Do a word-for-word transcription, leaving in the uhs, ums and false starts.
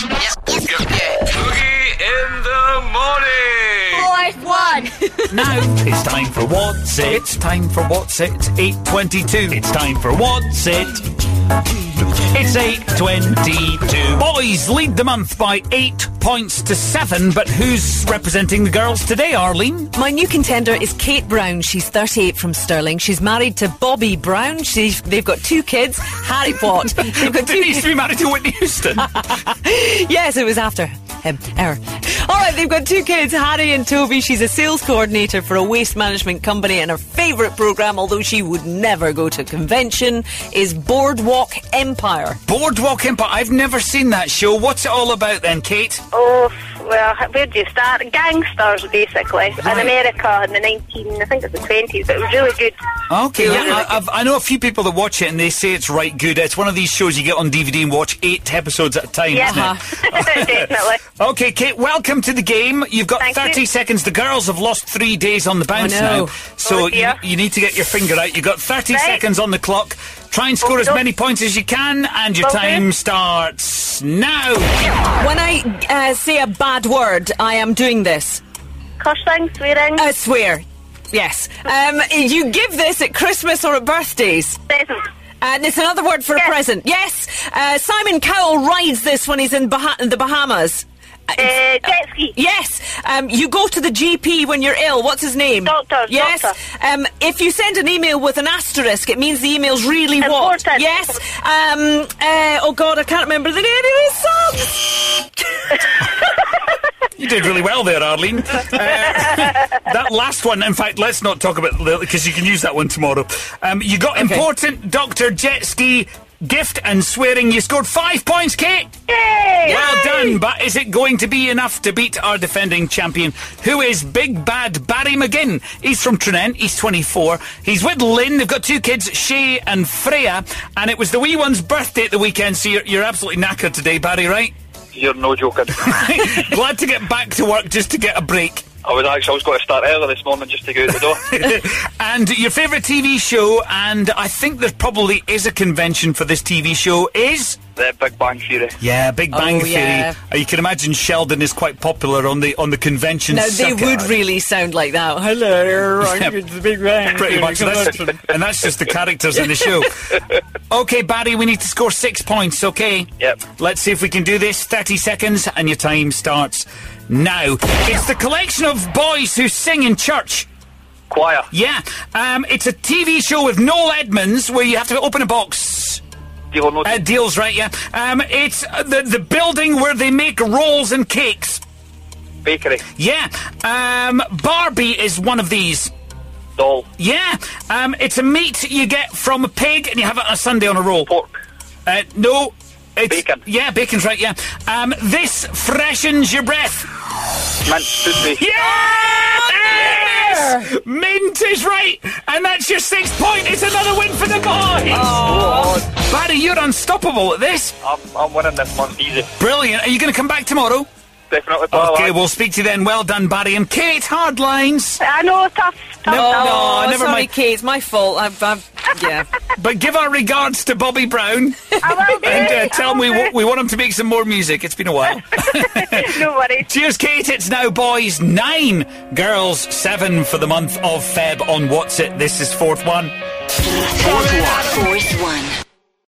Yep, yep, yeah. Boogie in the morning. Fourth one. Now it's time for What's It. It's time for What's It. It's eight twenty-two. It's time for What's It. It's eight twenty-two. Boys lead the month by eight points to seven, but who's representing the girls today, Arlene? My new contender is Kate Brown. She's thirty-eight from Stirling. She's married to Bobby Brown. She's, they've got two kids. Harry what? They've got two Didn't he used to be married to Whitney Houston? Yes, it was after him. Her. All right, they've got two kids, Harry and Toby. She's a sales coordinator for a waste management company, and her favourite programme, although she would never go to a convention, is Boardwalk Empire. Boardwalk Empire. I've never seen that show. What's it all about then, Kate? Oh, well, where do you start? Gangsters, basically, in America in the nineteen, I think it's the twenties, but it was really good. Okay, Really yeah, good. I, I've, I know a few people that watch it and they say it's right good. It's one of these shows you get on D V D and watch eight episodes at a time, Yeah, isn't it? definitely. Okay, Kate, welcome to the game. You've got Thank thirty you. seconds. The girls have lost three days on the bounce Oh, no. now. So Oh, you, dear. you need to get your finger out. You've got thirty Right. seconds on the clock. Try and score as Okey-doke. many points as you can, and your Will do. time starts now. When I uh, say a bad word, I am doing this. Cursing, swearing, I swear. Yes. Um, you give this at Christmas or at birthdays. present, And it's another word for Yes. a present. Yes. Uh, Simon Cowell rides this when he's in Bah- the Bahamas. Uh, uh, jet ski, Yes. Um, you go to the G P when you're ill. What's his name? Doctor, Yes. doctor. Um, if you send an email with an asterisk, it means the email's really what? Important. Yes. Um, uh, oh, God, I can't remember the name of his song. You did really well there, Arlene. Uh, that last one, in fact, let's not talk about it because you can use that one tomorrow. Um, you got important Doctor Jet Ski gift and swearing. You scored five points, Kate. Yay! Well done, but is it going to be enough to beat our defending champion, who is Big Bad Barry McGinn? He's from Trinent, he's twenty-four. He's with Lynn, they've got two kids, Shay and Freya, and it was the wee one's birthday at the weekend, so you're, you're absolutely knackered today, Barry, right? You're no joking. Glad to get back to work just to get a break. I was actually I was going to start early this morning just to go out the door. And your favourite T V show, and I think there probably is a convention for this T V show, is... The Big Bang Theory. Yeah, Big Bang Oh, Theory. yeah. Uh, you can imagine Sheldon is quite popular on the on the convention Now, they circuit. would really sound like that. Hello, I'm Yeah, the Big Bang. Pretty much, that's, and that's just the characters in the show. Okay, Barry, we need to score six points, okay? Yep. Let's see if we can do this. thirty seconds, and your time starts now. It's the collection of boys who sing in church. Choir. Yeah, um, it's a T V show with Noel Edmonds where you have to open a box. Deal or no Uh, deal? deals, right, yeah. Um, it's uh, the, the building where they make rolls and cakes. Bakery. Yeah. Um, Barbie is one of these. Doll. Yeah. Um, it's a meat you get from a pig and you have it on a Sunday on a roll. Pork. Uh, no. It's, Bacon. Yeah, bacon's right, yeah. Um, this freshens your breath. Mint. Toothpaste. Yes! Mint is right! And that's your sixth point. It's another win for the boys! Oh. Barry, you're unstoppable at this. I'm, I'm winning this month easy. Brilliant. Are you going to come back tomorrow? Definitely. pal, Okay, aye. we'll speak to you then. Well done, Barry. And Kate, hard lines. I know, tough, tough. No, tough. no, Oh, never sorry, mind. Kate. It's my fault. I've, I've yeah. But give our regards to Bobby Brown. I will do. And uh, I tell will him we, do. w- we want him to make some more music. It's been a while. No worries. Cheers, Kate. It's now boys nine, girls seven for the month of Feb on What's It. This is fourth one. Fourth one. Fourth one.